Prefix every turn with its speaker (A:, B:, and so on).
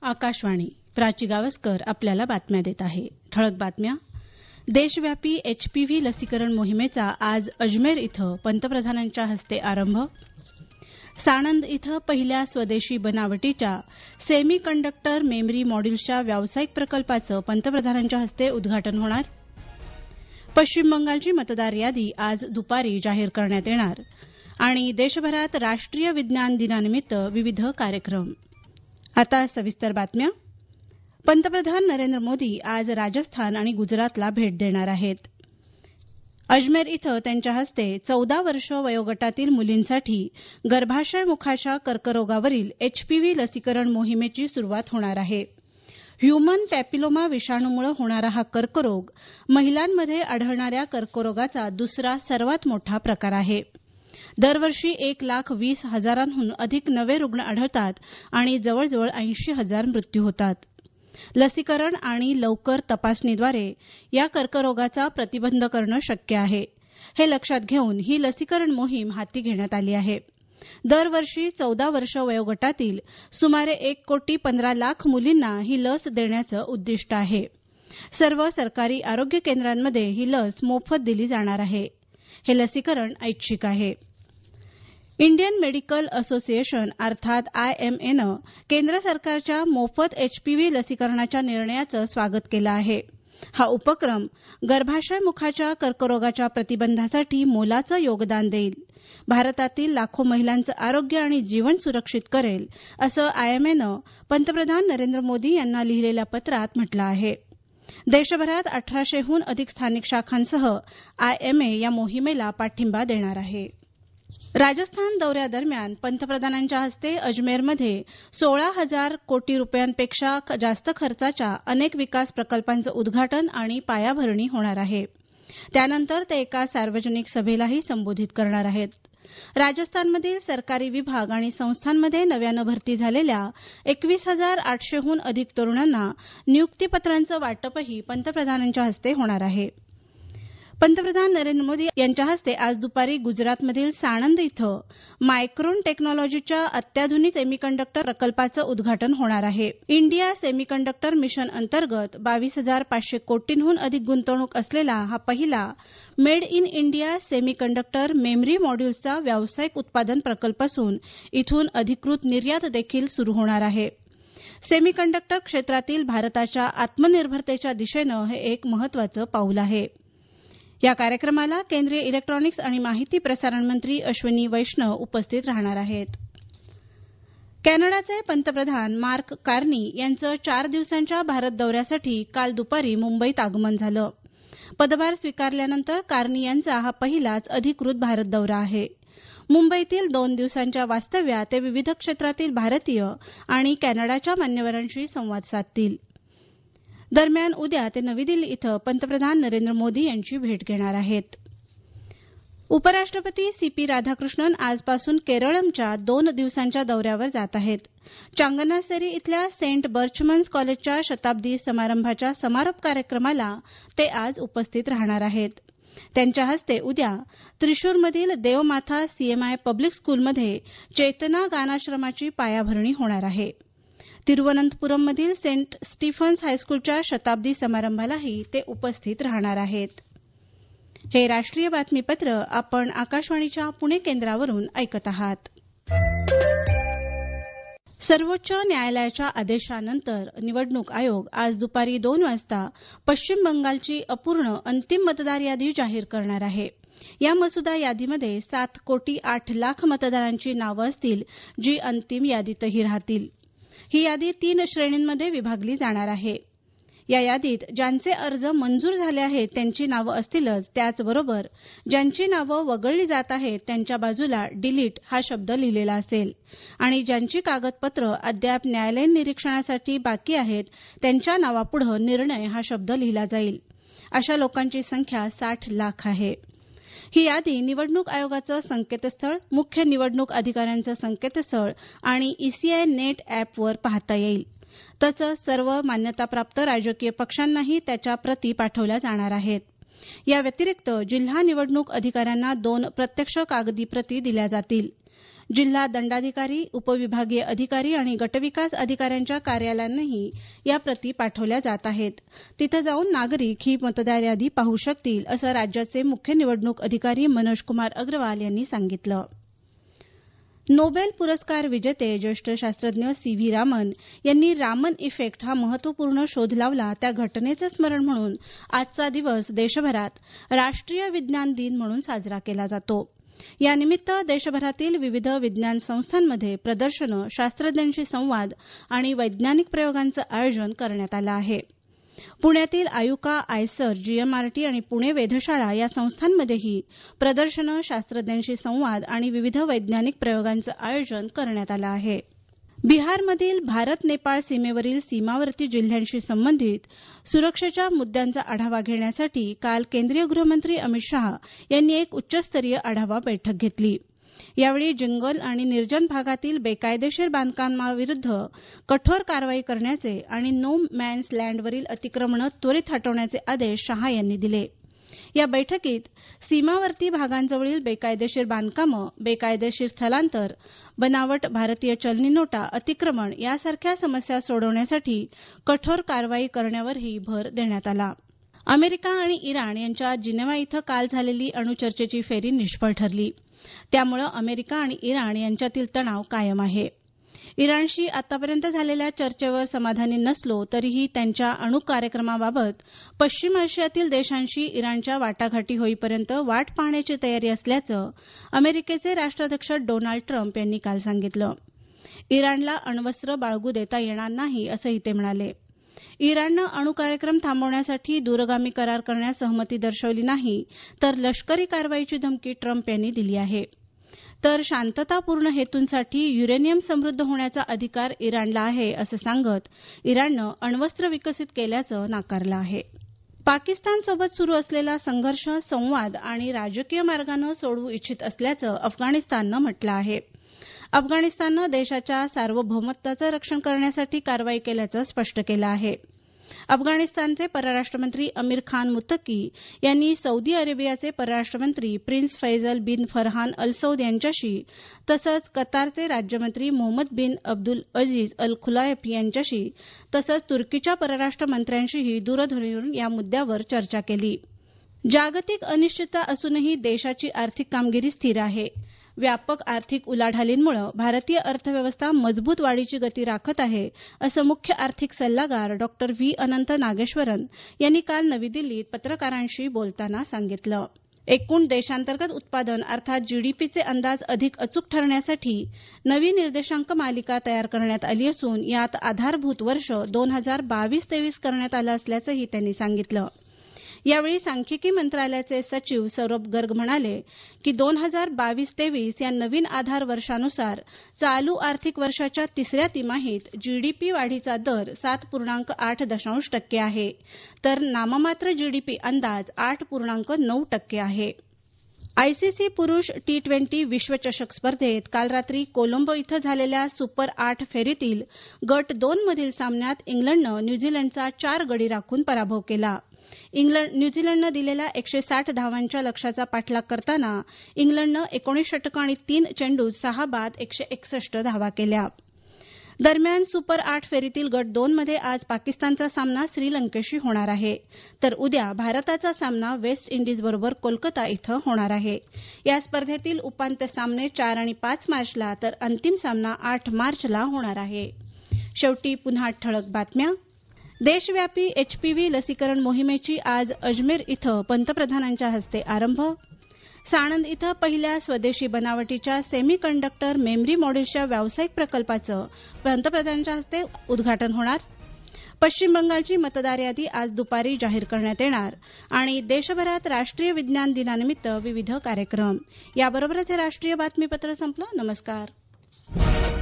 A: आकाशवाणी. प्राची गावस्कर आपल्याला बातम्या देत आहे. ठळक बातम्या. देशव्यापी एचपीव्ही लसीकरण मोहिमेचा आज अजमेर इथं पंतप्रधानांच्या हस्ते आरंभ. साणंद इथं पहिल्या स्वदेशी बनावटीच्या सेमी कंडक्टर मेमरी मॉड्यूल्सच्या व्यावसायिक प्रकल्पाचं पंतप्रधानांच्या हस्ते उद्घाटन होणार. पश्चिम बंगालची मतदार यादी आज दुपारी जाहीर करण्यात येणार. आणि देशभरात राष्ट्रीय विज्ञान दिनानिमित्त विविध कार्यक्रम. आता सविस्तर बातम्या. पंतप्रधान नरेंद्र मोदी आज राजस्थान आणि गुजरातला भेट देणार आहेत. अजमेर इथं त्यांच्या हस्ते 14 वर्ष वयोगटातील मुलींसाठी गर्भाशय मुखाच्या कर्करोगावरील एचपीव्ही लसीकरण मोहिमेची सुरुवात होणार आहे. ह्युमन पॅपिलोमा विषाणूमुळे होणारा हा कर्करोग महिलांमध्ये आढळणाऱ्या कर्करोगाचा दुसरा सर्वात मोठा प्रकार आहे. दरवर्षी 1,20,000हून अधिक नवे रुग्ण आढळतात आणि जवळजवळ 80,000 मृत्यू होतात. लसीकरण आणि लवकर तपासणीद्वारे या कर्करोगाचा प्रतिबंध करणं शक्य आहे. हे लक्षात घेऊन ही लसीकरण मोहीम हाती घेण्यात आली आहे. दरवर्षी 14 वर्ष वयोगटातील सुमारे 1,15,00,000 मुलींना ही लस देण्याचं उद्दिष्ट आहे. सर्व सरकारी आरोग्य केंद्रांमध्ये ही लस मोफत दिली जाणार आहे. हे लसीकरण ऐच्छिक आहे. इंडियन मेडिकल असोसिएशन अर्थात IMAनं केंद्र सरकारच्या मोफत एचपीव्ही लसीकरणाच्या निर्णयाचं स्वागत केलं आहे. हा उपक्रम गर्भाशय मुखाच्या कर्करोगाच्या प्रतिबंधासाठी मोलाचं योगदान देईल. भारतातील लाखो महिलांचं आरोग्य आणि जीवन सुरक्षित करेल, असं IMAनं पंतप्रधान नरेंद्र मोदी यांना लिहिलेल्या पत्रात म्हटलं आहे. देशभरात 1800हून अधिक स्थानिक शाखांसह IMA या मोहिमेला पाठिंबा देणार आहे. राजस्थान दौऱ्यादरम्यान पंतप्रधानांच्या हस्ते अजमेरमध्ये 16,000 कोटी रुपयांपेक्षा जास्त खर्चाच्या अनेक विकास प्रकल्पांचं उद्घाटन आणि पायाभरणी होणार आहे. त्यानंतर ते एका सार्वजनिक सभेलाही संबोधित करणार आहेत. राजस्थानमधील सरकारी विभाग आणि संस्थांमध्ये नव्यानं भरती झालेल्या 21,800हून अधिक तरुणांना नियुक्तीपत्रांचं वाटपही पंतप्रधानांच्या हस्ते होणार आहे. पंतप्रधान नरेंद्र मोदी यांच्या हस्ते आज दुपारी गुजरातमधील साणंद इथं मायक्रोन टेक्नॉलॉजीच्या अत्याधुनिक सेमीकंडक्टर प्रकल्पाचं उद्घाटन होणार आहे. इंडिया सेमीकंडक्टर मिशन अंतर्गत 22,500 कोटींहून अधिक गुंतवणूक असलेला हा पहिला made in India semiconductor memory मॉड्यूल्सचा व्यावसायिक उत्पादन प्रकल्प असून इथून अधिकृत निर्यात देखील सुरू होणार आहे. सेमीकंडक्टर क्षेत्रातील भारताच्या आत्मनिर्भरतेच्या दिशेनं हे एक महत्वाचं पाऊल आहे. या कार्यक्रमाला केंद्रीय इलेक्ट्रॉनिक्स आणि माहिती प्रसारण मंत्री अश्विनी वैष्णव उपस्थित राहणार आहेत. कॅनडाचे पंतप्रधान मार्क कार्नी यांचं 4 दिवसांच्या भारत दौऱ्यासाठी काल दुपारी मुंबईत आगमन झालं. पदभार स्वीकारल्यानंतर कार्नी यांचा हा पहिलाच अधिकृत भारत दौरा आहे. मुंबईतील 2 दिवसांच्या वास्तव्यात ते विविध क्षेत्रातील भारतीय आणि कॅनडाच्या मान्यवरांशी संवाद साधतील. दरम्यान उद्या ते नवी दिल्ली इथं पंतप्रधान नरेंद्र मोदी यांची भेट घेणार आहेत. उपराष्ट्रपती CP राधाकृष्णन आजपासून केरळमच्या 2 दिवसांच्या दौऱ्यावर जात आहेत. चांगनासेरी इथल्या सेंट बर्चमन्स कॉलेजच्या शताब्दी समारंभाच्या समारोप कार्यक्रमाला ते आज उपस्थित राहणार आहेत. त्यांच्या हस्ते उद्या त्रिशूरमधील देवमाथा CMI पब्लिक स्कूलमध्ये चेतना गानाश्रमाची पायाभरणी होणार आहे. तिरुवनंतपुरममधील सेंट स्टीफन्स हायस्कूलच्या शताब्दी समारंभालाही ते उपस्थित राहणार आहेत. हे राष्ट्रीय बातमीपत्र आपण आकाशवाणीच्या पुणे केंद्रावरून ऐकत आहात. सर्वोच्च न्यायालयाच्या आदेशानंतर निवडणूक आयोग आज दुपारी 2 वाजता पश्चिम बंगालची अपूर्ण अंतिम मतदार यादी जाहीर करणार आहे. या मसुदा यादीमध्ये 7,08,00,000 मतदारांची नावं असतील, जी अंतिम यादीतही राहतील. ही यादी 3 श्रेणींमध्ये विभागली जाणार आहे. या यादीत ज्यांचे अर्ज मंजूर झाले आहेत त्यांची नावं असतीलच, त्याचबरोबर ज्यांची नावं वगळली जात आहेत त्यांच्या बाजूला डिलीट हा शब्द लिहिलेला असेल आणि ज्यांची कागदपत्र अद्याप न्यायालयीन निरीक्षणासाठी बाकी आहेत त्यांच्या नावापुढे निर्णय हा शब्द लिहिला जाईल. अशा लोकांची संख्या 60 लाख आहे. ही यादी निवडणूक आयोगाचं संकेतस्थळ, मुख्य निवडणूक अधिकाऱ्यांचं संकेतस्थळ आणि ECI नेट अॅपवर पाहता येईल. तसंच सर्व मान्यताप्राप्त राजकीय पक्षांनाही त्याच्या प्रती पाठवल्या जाणार आहेत. या व्यतिरिक्त जिल्हा निवडणूक अधिकाऱ्यांना 2 प्रत्यक्ष कागदी प्रती दिल्या जातील. जिल्हा दंडाधिकारी, उपविभागीय अधिकारी आणि गटविकास अधिकाऱ्यांच्या कार्यालयांनाही या प्रती पाठवल्या जात आहेत. तिथं जाऊन नागरिक ही मतदार यादी पाहू शकतील, असं राज्याचे मुख्य निवडणूक अधिकारी मनोज कुमार अग्रवाल यांनी सांगितलं. नोबेल पुरस्कार विजेते ज्येष्ठ शास्त्रज्ञ सी.व्ही. रामन यांनी रामन इफेक्ट हा महत्वपूर्ण शोध लावला त्या घटनेचं स्मरण म्हणून आजचा दिवस देशभरात राष्ट्रीय विज्ञान दिन म्हणून साजरा केला जातो. यानिमित्त देशभरातील विविध विज्ञान संस्थांमध्ये प्रदर्शनं, शास्त्रज्ञांशी संवाद आणि वैज्ञानिक प्रयोगांचं आयोजन करण्यात आलं आहे. पुण्यातील आयुका, आयसर, जीएमआरटी आणि पुणे वेधशाळा या संस्थांमध्येही प्रदर्शनं, शास्त्रज्ञांशी संवाद आणि विविध वैज्ञानिक प्रयोगांचं आयोजन करण्यात आलं आहे. बिहारमधील भारत नेपाळ सीमेवरील सीमावर्ती जिल्ह्यांशी संबंधित सुरक्षेच्या मुद्द्यांचा आढावा घेण्यासाठी काल केंद्रीय गृहमंत्री अमित शहा यांनी एक उच्चस्तरीय आढावा बैठक घेतली. यावेळी जंगल आणि निर्जन भागातील बेकायदेशीर बांधकामाविरुद्ध कठोर कारवाई करण्याचे आणि नो मॅन्स लँडवरील अतिक्रमणं त्वरित हटवण्याचे आदेश शहा यांनी दिले. या बैठकीत सीमावर्ती भागांजवळील बेकायदेशीर बांधकामं, बेकायदेशीर स्थलांतर, बनावट भारतीय चलनी नोटा, अतिक्रमण यासारख्या समस्या सोडवण्यासाठी कठोर कारवाई करण्यावरही भर देण्यात आला. अमेरिका आणि इराण यांच्यात जिनेव्हा इथं काल झालेली अणुचर्चेची फेरी निष्फळ ठरली. त्यामुळे अमेरिका आणि इराण यांच्यातील तणाव कायम आहे. इराणशी आतापर्यंत झालेल्या चर्चेवर समाधानी नसलो तरीही त्यांच्या अणु कार्यक्रमाबाबत पश्चिम आशियातील देशांशी इराणच्या वाटाघाटी होईपर्यंत वाट पाहण्याची तयारी असल्याचं अमेरिकेचे राष्ट्राध्यक्ष डोनाल्ड ट्रम्प यांनी काल सांगितलं. इराणला अण्वस्त्र बाळगू देता येणार नाही असंही ते म्हणाले. इराणनं अणु कार्यक्रम थांबवण्यासाठी दूरगामी करार करण्यास सहमती दर्शवली नाही तर लष्करी कारवाईची धमकी ट्रम्प यांनी दिली आहे. तर शांततापूर्ण हेतूंसाठी युरेनियम समृद्ध होण्याचा अधिकार इराणला आहे असं सांगत इराणनं अण्वस्त्र विकसित केल्याचं नाकारलं आहे. पाकिस्तानसोबत सुरू असलेला संघर्ष संवाद आणि राजकीय मार्गानं सोडवू इच्छित असल्याचं अफगाणिस्ताननं म्हटलं आहे. अफगाणिस्ताननं देशाच्या सार्वभौमत्वाचं रक्षण करण्यासाठी कारवाई केल्याचं स्पष्ट केलं आहे. अफगाणिस्तानचे परराष्ट्रमंत्री अमीर खान मुत्तकी यांनी सौदी अरेबियाचे परराष्ट्रमंत्री prince Faisal bin Farhan al Saud यांच्याशी तसंच कतारचे राज्यमंत्री मोहम्मद बिन अब्दुल अजीज अल खुलायफ यांच्याशी तसंच तुर्कीच्या परराष्ट्र मंत्र्यांशीही दूरध्वनीवरून या मुद्द्यावर चर्चा केली. जागतिक अनिश्चितता असूनही देशाची आर्थिक कामगिरी स्थिर आहे. व्यापक आर्थिक उलाढालींमुळे भारतीय अर्थव्यवस्था मजबूत वाढीची गती राखत आहे असं मुख्य आर्थिक सल्लागार डॉ. व्ही. अनंत नागेश्वरन यांनी काल नवी दिल्लीत पत्रकारांशी बोलताना सांगितलं. एकूण देशांतर्गत उत्पादन अर्थात जीडीपीचे अंदाज अधिक अचूक ठरण्यासाठी नवी निर्देशांक मालिका तयार करण्यात आली असून यात आधारभूत वर्ष 2022-23 करण्यात आलं असल्याचंही त्यांनी सांगितलं. यावेळी सांख्यिकी मंत्रालयाचे सचिव सौरभ गर्ग म्हणाले की 2022-23 या नवीन आधार वर्षानुसार चालू आर्थिक वर्षाच्या तिसऱ्या तिमाहीत जीडीपी वाढीचा दर 7.8% आहे तर नाममात्र जीडीपी अंदाज 8.9% आहे. आयसीसी पुरुष T20 विश्वचषक स्पर्धेत काल रात्री कोलंबो इथं झालेल्या सुपर 8 फेरीतील गट 2 मधील सामन्यात इंग्लंडनं न्यूझीलंडचा 4 गडी राखून पराभव केला. न्यूझीलंडनं दिलेल्या 160 धावांच्या लक्ष्याचा पाठलाग करताना इंग्लंडनं 19 षटकं आणि 3 चेंडूत 6 बाद 161 धावा केल्या. दरम्यान सुपर 8 फेरीतील गट 2 मध्ये आज पाकिस्तानचा सामना श्रीलंकेशी होणार आहे तर उद्या भारताचा सामना वेस्ट इंडिजबरोबर कोलकाता इथं होणार आहे. या स्पर्धेतील उपांत्य सामने 4 आणि 5 मार्चला तर अंतिम सामना 8 मार्चला होणार आहे. शेवटी पुन्हा ठळक बातम्या. देशव्यापी एचपीव्ही लसीकरण मोहिमेची आज अजमेर इथं पंतप्रधानांच्या हस्ते आरंभ. साणंद इथं पहिल्या स्वदेशी बनावटीच्या सेमी कंडक्टर मेमरी मॉड्यूल्सच्या व्यावसायिक प्रकल्पाचं पंतप्रधानांच्या हस्ते उद्घाटन होणार. पश्चिम बंगालची मतदार यादी आज दुपारी जाहीर करण्यात येणार आणि देशभरात राष्ट्रीय विज्ञान दिनानिमित्त विविध कार्यक्रम. याबरोबरच हे राष्ट्रीय बातमीपत्र संपलं. नमस्कार.